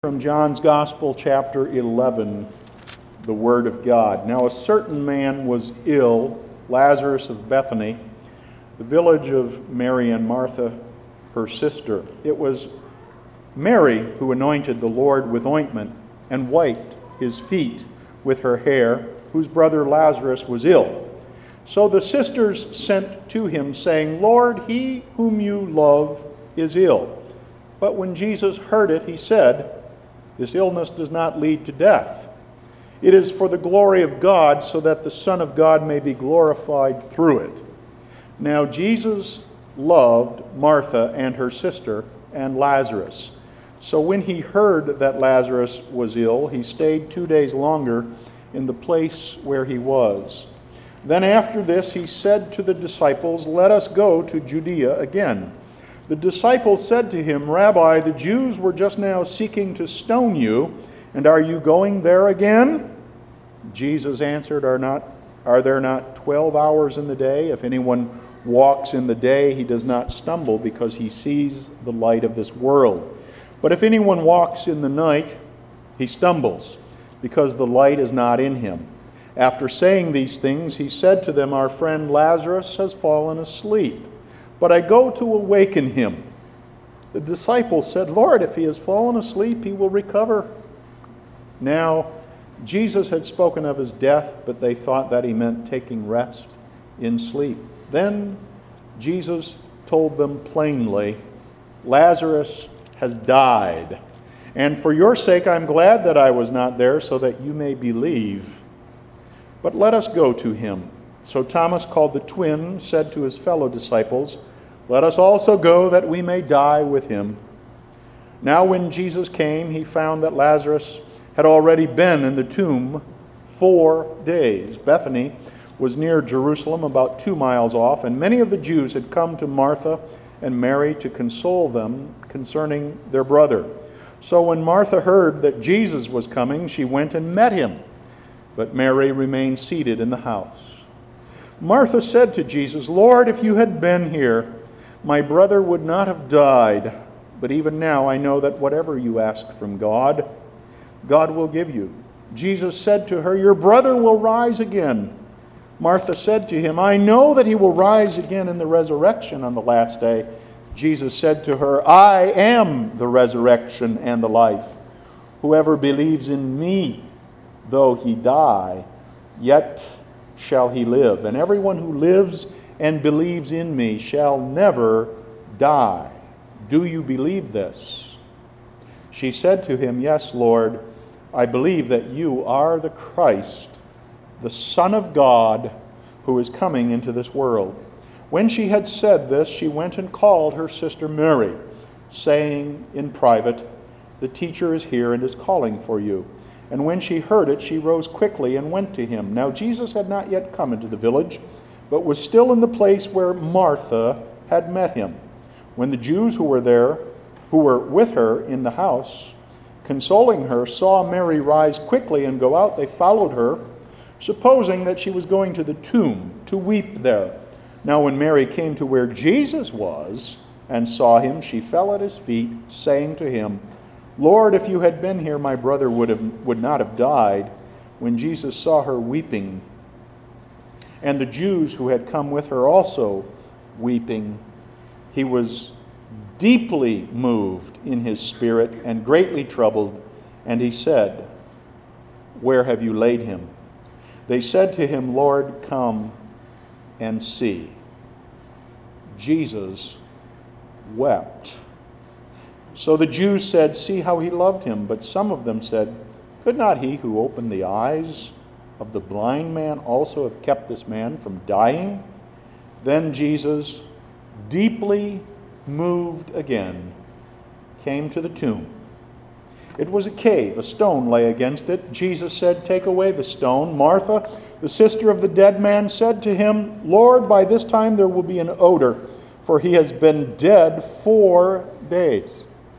From John's Gospel, chapter 11, the Word of God. Now a certain man was ill, Lazarus of Bethany, the village of Mary and Martha, her sister. It was Mary who anointed the Lord with ointment and wiped his feet with her hair, whose brother Lazarus was ill. So the sisters sent to him, saying, Lord, he whom you love is ill. But when Jesus heard it, he said, This illness does not lead to death. It is for the glory of God, so that the Son of God may be glorified through it. Now Jesus loved Martha and her sister and Lazarus. So when he heard that Lazarus was ill, he stayed 2 days longer in the place where he was. Then after this he said to the disciples, Let us go to Judea again. The disciples said to him, Rabbi, the Jews were just now seeking to stone you, and are you going there again? Jesus answered, Are there not 12 hours in the day? If anyone walks in the day, he does not stumble, because he sees the light of this world. But if anyone walks in the night, he stumbles, because the light is not in him. After saying these things, he said to them, Our friend Lazarus has fallen asleep, but I go to awaken him. The disciples said, Lord, if he has fallen asleep, he will recover. Now, Jesus had spoken of his death, but they thought that he meant taking rest in sleep. Then Jesus told them plainly, Lazarus has died. And for your sake I'm glad that I was not there, so that you may believe. But let us go to him. So Thomas, called the twin, said to his fellow disciples, Let us also go, that we may die with him. Now when Jesus came, he found that Lazarus had already been in the tomb 4 days. Bethany was near Jerusalem, about 2 miles off, and many of the Jews had come to Martha and Mary to console them concerning their brother. So when Martha heard that Jesus was coming, she went and met him, but Mary remained seated in the house. Martha said to Jesus, Lord, if you had been here, my brother would not have died. But even now I know that whatever you ask from God, God will give you. Jesus said to her, Your brother will rise again. Martha said to him, I know that he will rise again in the resurrection on the last day. Jesus said to her, I am the resurrection and the life. Whoever believes in me, though he die, yet shall he live. And everyone who lives and believes in me shall never die. Do you believe this? She said to him, Yes, Lord, I believe that you are the Christ, the Son of God, who is coming into this world. When she had said this, she went and called her sister Mary, saying in private, The teacher is here and is calling for you. And when she heard it, she rose quickly and went to him. Now Jesus had not yet come into the village, but was still in the place where Martha had met him. When the Jews who were with her in the house, consoling her, saw Mary rise quickly and go out, they followed her, supposing that she was going to the tomb to weep there. Now when Mary came to where Jesus was and saw him, she fell at his feet, saying to him, Lord, if you had been here, my brother would not have died. When Jesus saw her weeping, and the Jews who had come with her also weeping, he was deeply moved in his spirit and greatly troubled, and he said, Where have you laid him? They said to him, Lord, come and see. Jesus wept. So the Jews said, See how he loved him. But some of them said, Could not he who opened the eyes of the blind man also have kept this man from dying? Then Jesus, deeply moved again, came to the tomb. It was a cave. A stone lay against it. Jesus said, Take away the stone. Martha, the sister of the dead man, said to him, Lord, by this time there will be an odor, for he has been dead 4 days.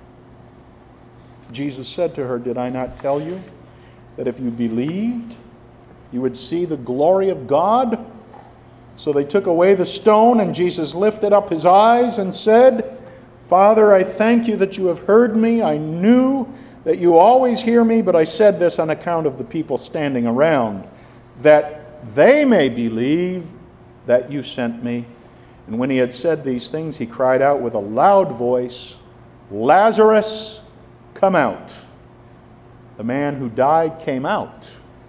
Jesus said to her, Did I not tell you that if you believed, you would see the glory of God? So they took away the stone, and Jesus lifted up his eyes and said, Father, I thank you that you have heard me. I knew that you always hear me, but I said this on account of the people standing around, that they may believe that you sent me." And when he had said these things, he cried out with a loud voice, "Lazarus, come out." The man who died came out,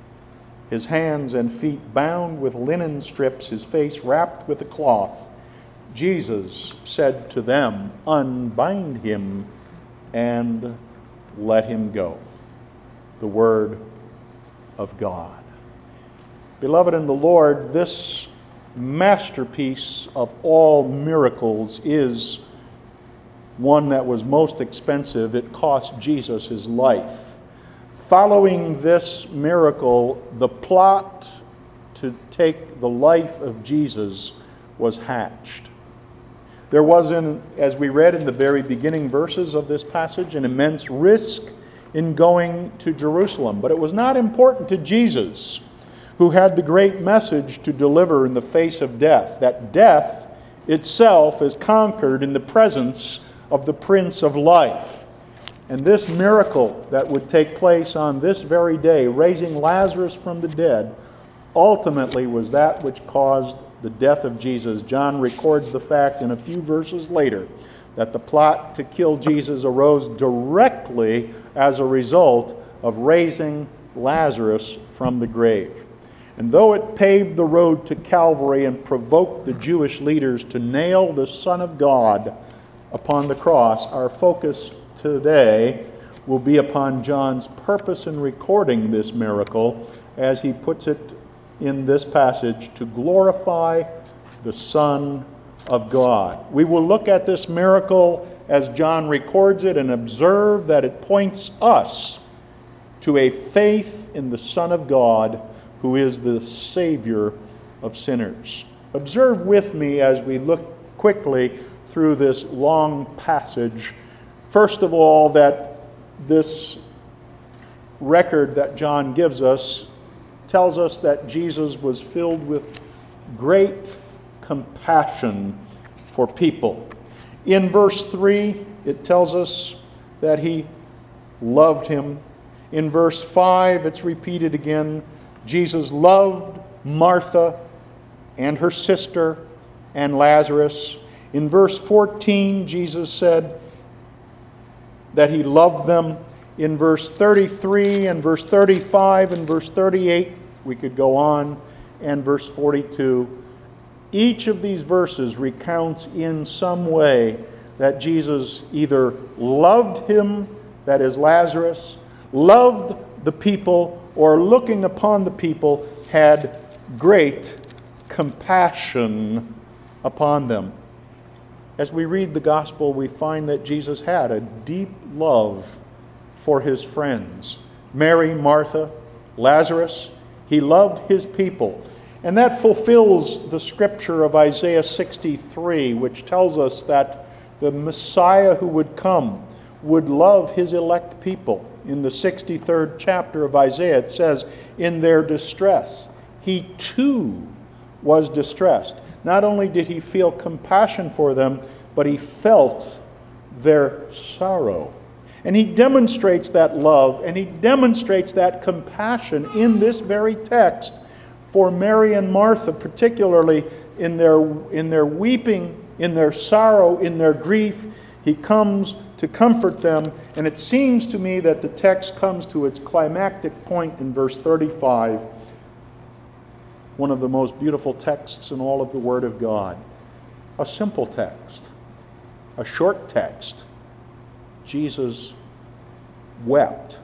his hands and feet bound with linen strips, his face wrapped with a cloth. Jesus said to them, "Unbind him and let him go." The word of God. Beloved in the Lord, this masterpiece of all miracles is one that was most expensive. It cost Jesus his life. Following this miracle, the plot to take the life of Jesus was hatched. There was, as we read in the very beginning verses of this passage, an immense risk in going to Jerusalem. But it was not important to Jesus, who had the great message to deliver in the face of death, that death itself is conquered in the presence of the Prince of Life. And this miracle that would take place on this very day, raising Lazarus from the dead, ultimately was that which caused the death of Jesus. John records the fact in a few verses later that the plot to kill Jesus arose directly as a result of raising Lazarus from the grave. And though it paved the road to Calvary and provoked the Jewish leaders to nail the Son of God upon the cross, our focus today will be upon John's purpose in recording this miracle, as he puts it in this passage, to glorify the Son of God. We will look at this miracle as John records it and observe that it points us to a faith in the Son of God, who is the Savior of sinners. Observe with me as we look quickly through this long passage. First of all, that this record that John gives us tells us that Jesus was filled with great compassion for people. In verse 3, it tells us that he loved him. In verse 5, it's repeated again. Jesus loved Martha and her sister and Lazarus. In verse 14, Jesus said that he loved them. In verse 33 and verse 35 and verse 38, we could go on, and verse 42. Each of these verses recounts in some way that Jesus either loved him, that is Lazarus, loved the people, or looking upon the people, had great compassion upon them. As we read the gospel, we find that Jesus had a deep love for his friends. Mary, Martha, Lazarus, he loved his people. And that fulfills the scripture of Isaiah 63, which tells us that the Messiah who would come would love his elect people. In the 63rd chapter of Isaiah, it says, "In their distress, he too was distressed." Not only did he feel compassion for them, but he felt their sorrow. And he demonstrates that love, and he demonstrates that compassion in this very text for Mary and Martha, particularly in their weeping, in their sorrow, in their grief. He comes to comfort them, and it seems to me that the text comes to its climactic point in verse 35, one of the most beautiful texts in all of the Word of God. A simple text, a short text. Jesus wept.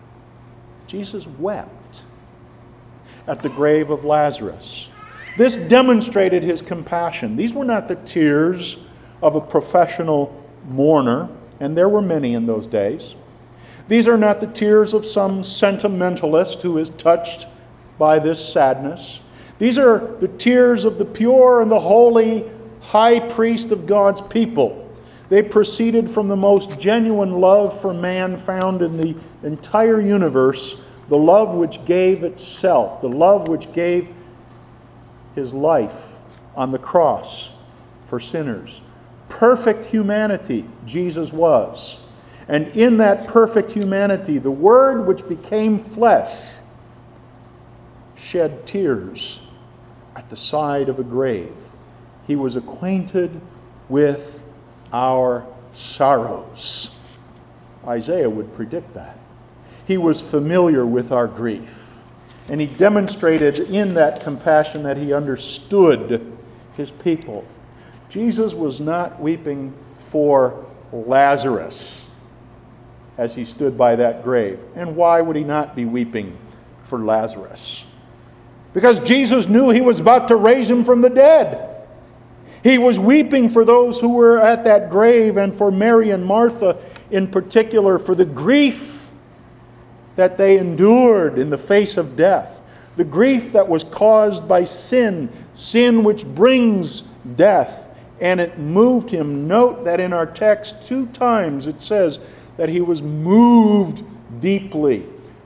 Jesus wept at the grave of Lazarus. This demonstrated his compassion. These were not the tears of a professional mourner, and there were many in those days. These are not the tears of some sentimentalist who is touched by this sadness. These are the tears of the pure and the holy high priest of God's people. They proceeded from the most genuine love for man found in the entire universe, the love which gave itself, the love which gave his life on the cross for sinners. Perfect humanity Jesus was. And in that perfect humanity, the Word which became flesh shed tears at the side of a grave. He was acquainted with our sorrows. Isaiah would predict that. He was familiar with our grief. And he demonstrated in that compassion that he understood his people. Jesus was not weeping for Lazarus as he stood by that grave. And why would he not be weeping for Lazarus? Because Jesus knew he was about to raise him from the dead. He was weeping for those who were at that grave, and for Mary and Martha in particular, for the grief that they endured in the face of death. The grief that was caused by sin, sin which brings death. And it moved him. Note that in our text 2 times it says that he was moved deeply.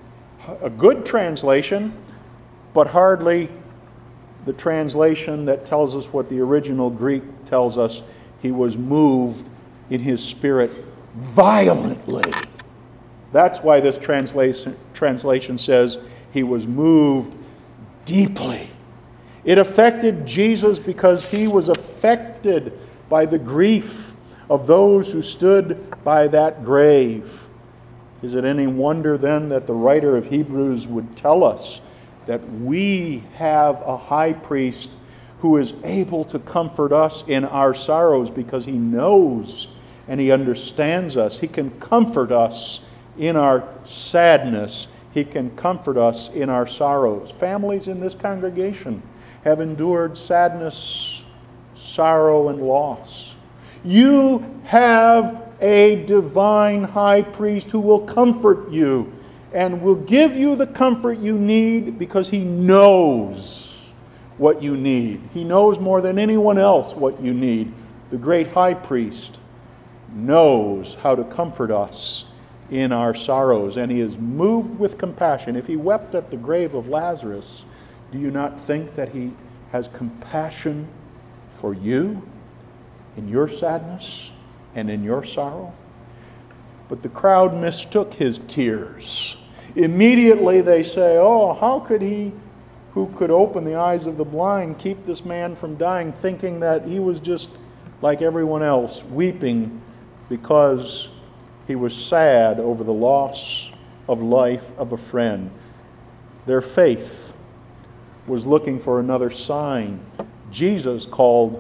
A good translation, but hardly the translation that tells us what the original Greek tells us. He was moved in his spirit violently. That's why this translation says he was moved deeply. It affected Jesus because he was affected by the grief of those who stood by that grave. Is it any wonder then that the writer of Hebrews would tell us that we have a high priest who is able to comfort us in our sorrows, because he knows and he understands us. He can comfort us in our sadness. He can comfort us in our sorrows. Families in this congregation have endured sadness, sorrow, and loss. You have a divine high priest who will comfort you and will give you the comfort you need, because he knows what you need. He knows more than anyone else what you need. The great high priest knows how to comfort us in our sorrows, and he is moved with compassion. If he wept at the grave of Lazarus, do you not think that he has compassion for you in your sadness and in your sorrow? But the crowd mistook his tears. Immediately they say, "Oh, how could he who could open the eyes of the blind keep this man from dying?" Thinking that he was just like everyone else, weeping because he was sad over the loss of life of a friend. Their faith was looking for another sign. Jesus called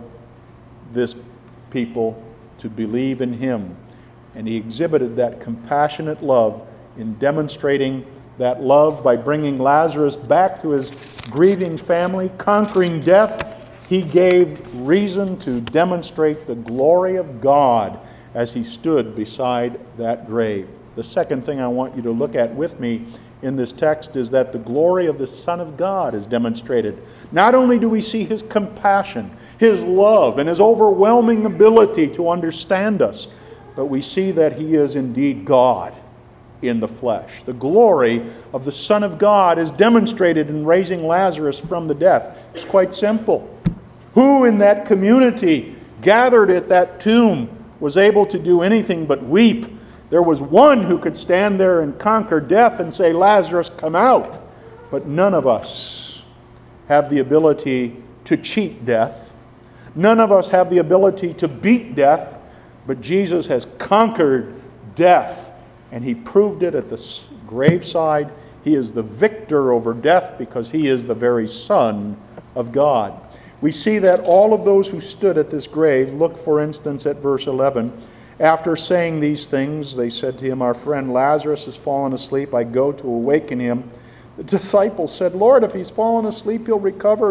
this people to believe in him, and he exhibited that compassionate love in demonstrating that love by bringing Lazarus back to his grieving family, conquering death. He gave reason to demonstrate the glory of God as he stood beside that grave. The second thing I want you to look at with me in this text is that the glory of the Son of God is demonstrated. Not only do we see his compassion, his love, and his overwhelming ability to understand us, but we see that he is indeed God in the flesh. The glory of the Son of God is demonstrated in raising Lazarus from the death. It's quite simple. Who in that community gathered at that tomb was able to do anything but weep? There was one who could stand there and conquer death and say, "Lazarus, come out." But none of us have the ability to cheat death. None of us have the ability to beat death. But Jesus has conquered death, and he proved it at the graveside. He is the victor over death because he is the very Son of God. We see that all of those who stood at this grave, look for instance at verse 11, after saying these things, they said to him, "Our friend Lazarus has fallen asleep. I go to awaken him." The disciples said, "Lord, if he's fallen asleep, he'll recover."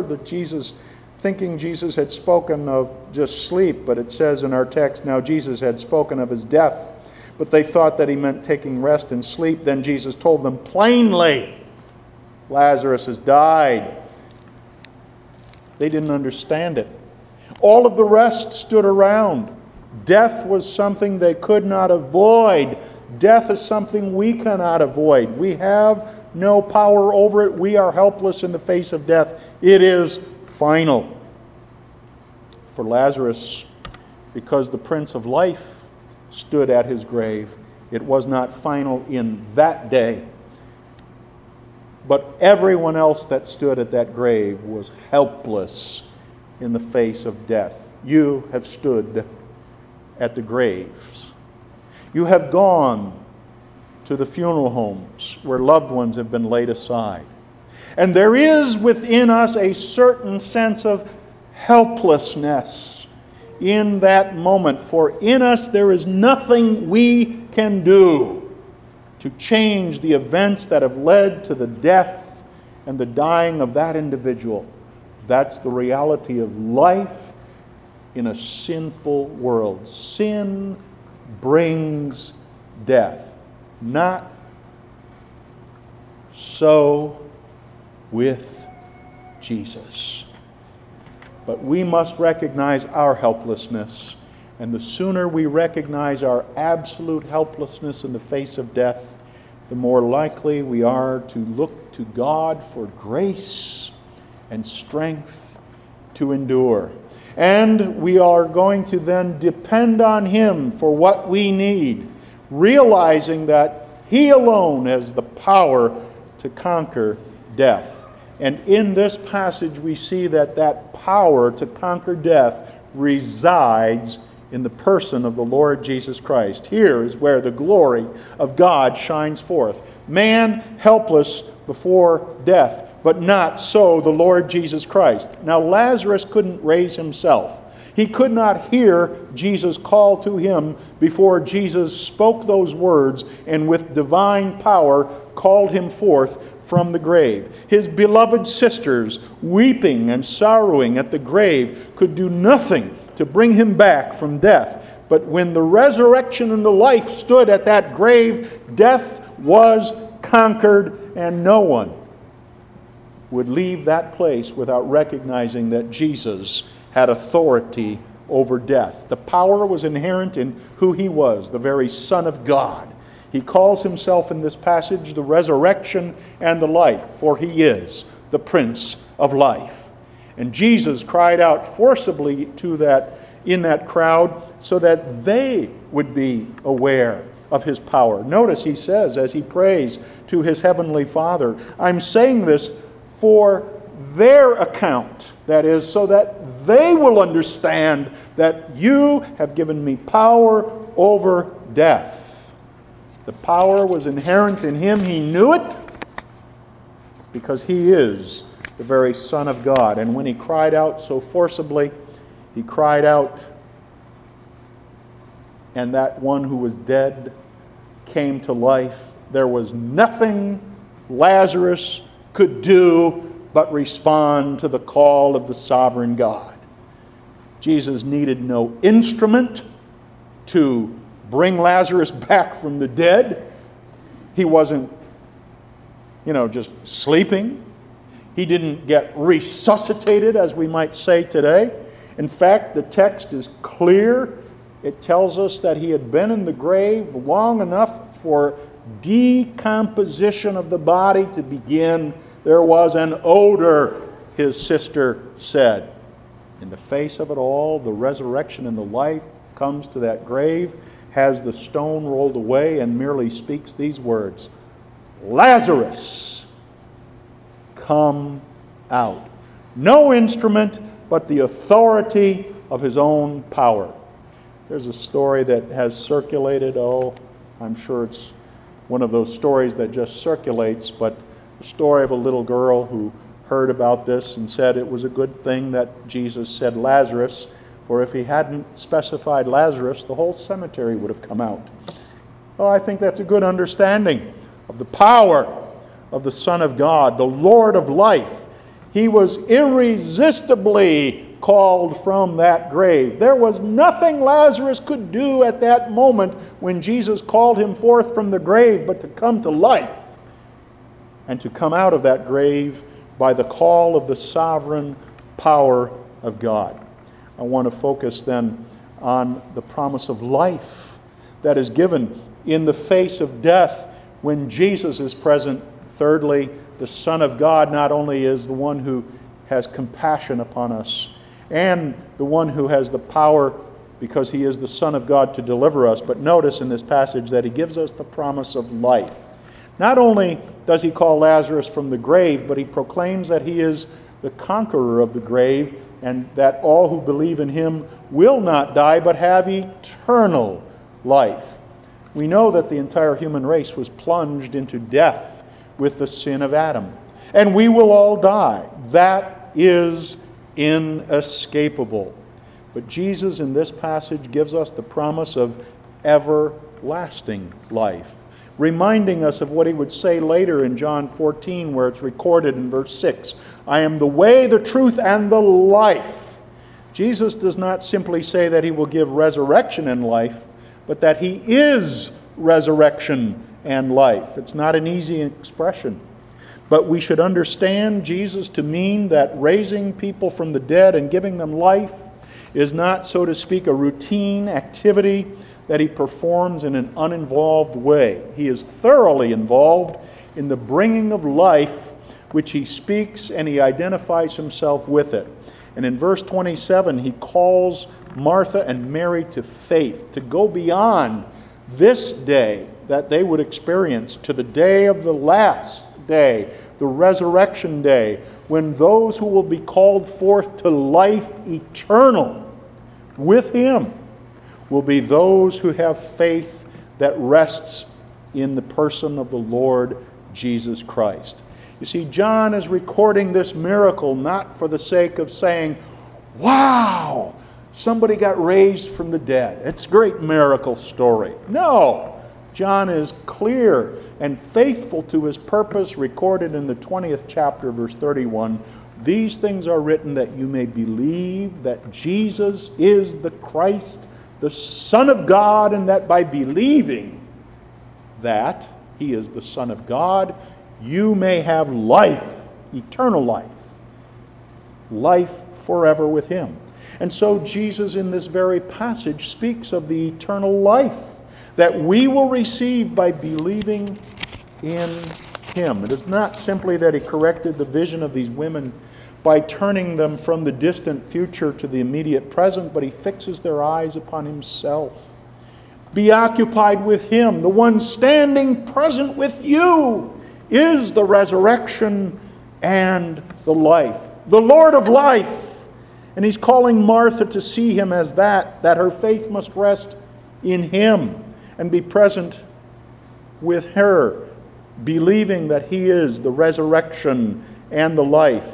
Thinking Jesus had spoken of just sleep, but it says in our text, now Jesus had spoken of his death. But they thought that he meant taking rest and sleep. Then Jesus told them plainly, "Lazarus has died." They didn't understand it. All of the rest stood around. Death was something they could not avoid. Death is something we cannot avoid. We have no power over it. We are helpless in the face of death. It is final. For Lazarus, because the Prince of Life stood at his grave, It was not final in that day. But everyone else that stood at that grave was helpless in the face of death. You have stood at the graves. You have gone to the funeral homes where loved ones have been laid aside. And there is within us a certain sense of helplessness in that moment. For in us there is nothing we can do to change the events that have led to the death and the dying of that individual. That's the reality of life in a sinful world. Sin brings death. Not so with Jesus. But we must recognize our helplessness. And the sooner we recognize our absolute helplessness in the face of death, the more likely we are to look to God for grace and strength to endure. And we are going to then depend on Him for what we need, realizing that He alone has the power to conquer death. And in this passage we see that that power to conquer death resides in the person of the Lord Jesus Christ. Here is where the glory of God shines forth. Man helpless before death, but not so the Lord Jesus Christ. Now Lazarus couldn't raise himself. He could not hear Jesus call to him before Jesus spoke those words and with divine power called him forth from the grave. His beloved sisters, weeping and sorrowing at the grave, could do nothing to bring him back from death. But when the resurrection and the life stood at that grave, death was conquered, and no one would leave that place without recognizing that Jesus had authority over death. The power was inherent in who He was, the very Son of God. He calls Himself in this passage the resurrection and the life, for He is the Prince of Life. And Jesus cried out forcibly in that crowd so that they would be aware of His power. Notice He says as He prays to His heavenly Father, I'm saying this for their account. That is, so that they will understand that you have given me power over death. The power was inherent in Him. He knew it because He is the very Son of God. And when He cried out so forcibly, He cried out, and that one who was dead came to life. There was nothing Lazarus could do but respond to the call of the sovereign God. Jesus needed no instrument to bring Lazarus back from the dead. He wasn't, just sleeping. He didn't get resuscitated, as we might say today. In fact, the text is clear. It tells us that he had been in the grave long enough for decomposition of the body to begin. There was an odor, his sister said. In the face of it all, the resurrection and the life comes to that grave, has the stone rolled away, and merely speaks these words, Lazarus, come out. No instrument, but the authority of His own power. There's a story that has circulated. I'm sure it's one of those stories that just circulates, but the story of a little girl who heard about this and said it was a good thing that Jesus said Lazarus, for if He hadn't specified Lazarus, the whole cemetery would have come out. Well, I think that's a good understanding of the power of the Son of God, the Lord of life. He was irresistibly called from that grave. There was nothing Lazarus could do at that moment when Jesus called him forth from the grave but to come to life and to come out of that grave by the call of the sovereign power of God. I want to focus then on the promise of life that is given in the face of death when Jesus is present. Thirdly, the Son of God not only is the one who has compassion upon us and the one who has the power because he is the Son of God to deliver us. But notice in this passage that he gives us the promise of life. Not only does he call Lazarus from the grave, but he proclaims that he is the conqueror of the grave, and that all who believe in him will not die but have eternal life. We know that the entire human race was plunged into death with the sin of Adam, and we will all die. That is inescapable. But Jesus in this passage gives us the promise of everlasting life, reminding us of what he would say later in John 14, where it's recorded in verse 6. I am the way, the truth, and the life. Jesus does not simply say that he will give resurrection and life, but that he is resurrection and life. It's not an easy expression. But we should understand Jesus to mean that raising people from the dead and giving them life is not, so to speak, a routine activity that he performs in an uninvolved way. He is thoroughly involved in the bringing of life, which he speaks, and he identifies himself with it. And in verse 27, he calls Martha and Mary to faith, to go beyond this day that they would experience to the day of the last day, the resurrection day, when those who will be called forth to life eternal with him will be those who have faith that rests in the person of the Lord Jesus Christ. You see, John is recording this miracle not for the sake of saying, wow, somebody got raised from the dead. It's a great miracle story. No, John is clear and faithful to his purpose, recorded in the 20th chapter, verse 31. These things are written that you may believe that Jesus is the Christ, the Son of God, and that by believing that he is the Son of God, you may have life, eternal life, life forever with him. And so Jesus in this very passage speaks of the eternal life that we will receive by believing in him. It is not simply that he corrected the vision of these women by turning them from the distant future to the immediate present, but he fixes their eyes upon himself. Be occupied with him. The one standing present with you is the resurrection and the life, the Lord of life. And he's calling Martha to see him as that her faith must rest in him and be present with her, believing that he is the resurrection and the life.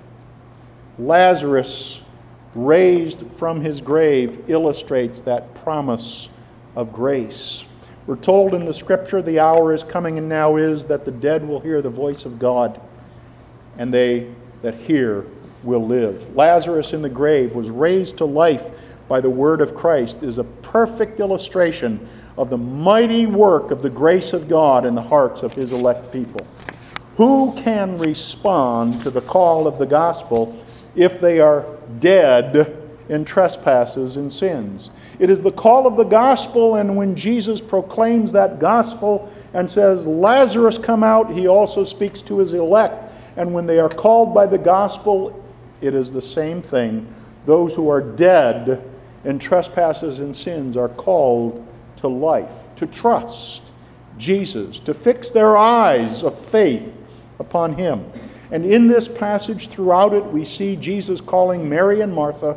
Lazarus, raised from his grave, illustrates that promise of grace. We're told in the Scripture the hour is coming and now is that the dead will hear the voice of God, and they that hear will live. Lazarus in the grave was raised to life by the word of Christ is a perfect illustration of the mighty work of the grace of God in the hearts of his elect people. Who can respond to the call of the gospel if they are dead in trespasses and sins? It is the call of the gospel, and when Jesus proclaims that gospel and says, Lazarus, come out, he also speaks to his elect. And when they are called by the gospel, it is the same thing. Those who are dead in trespasses and sins are called to life, to trust Jesus, to fix their eyes of faith upon him. And in this passage, throughout it, we see Jesus calling Mary and Martha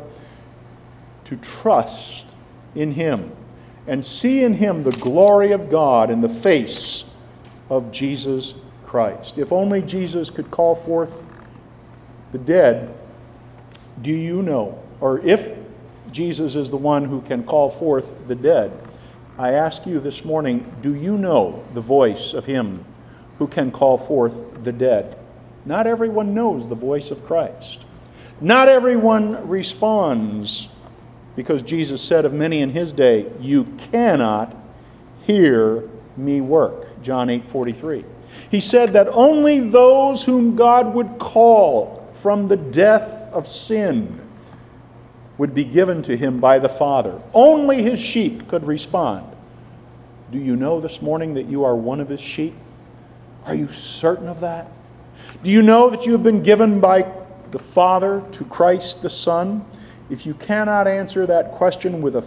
to trust in him and see in him the glory of God in the face of Jesus Christ. If only Jesus could call forth the dead, do you know? Or if Jesus is the one who can call forth the dead, I ask you this morning, do you know the voice of him who can call forth the dead? Not everyone knows the voice of Christ. Not everyone responds, because Jesus said of many in his day, you cannot hear me work. John 8:43. He said that only those whom God would call from the death of sin would be given to him by the Father. Only his sheep could respond. Do you know this morning that you are one of his sheep? Are you certain of that? Do you know that you have been given by the Father to Christ the Son? If you cannot answer that question with a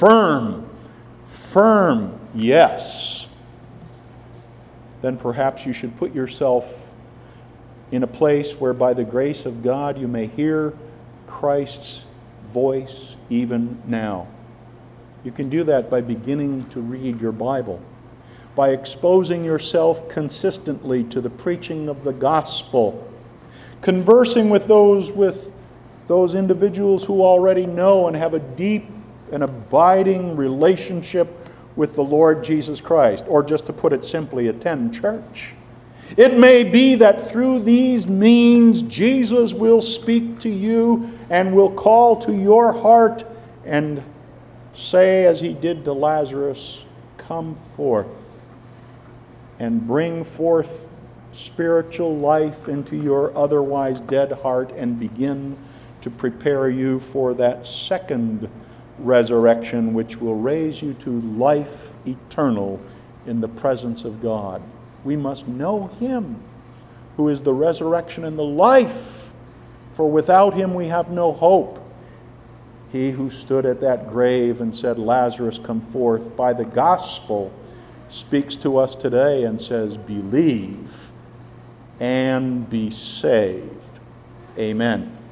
firm yes, then perhaps you should put yourself in a place where by the grace of God you may hear Christ's voice even now. You can do that by beginning to read your Bible, by exposing yourself consistently to the preaching of the gospel, conversing with those individuals who already know and have a deep and abiding relationship with the Lord Jesus Christ, or just to put it simply, attend church. It may be that through these means Jesus will speak to you and will call to your heart and say, as he did to Lazarus, "Come forth," and bring forth spiritual life into your otherwise dead heart and begin to prepare you for that second resurrection, which will raise you to life eternal in the presence of God. We must know him who is the resurrection and the life, for without him we have no hope. He who stood at that grave and said, "Lazarus, come forth," by the gospel speaks to us today and says, "Believe and be saved." Amen.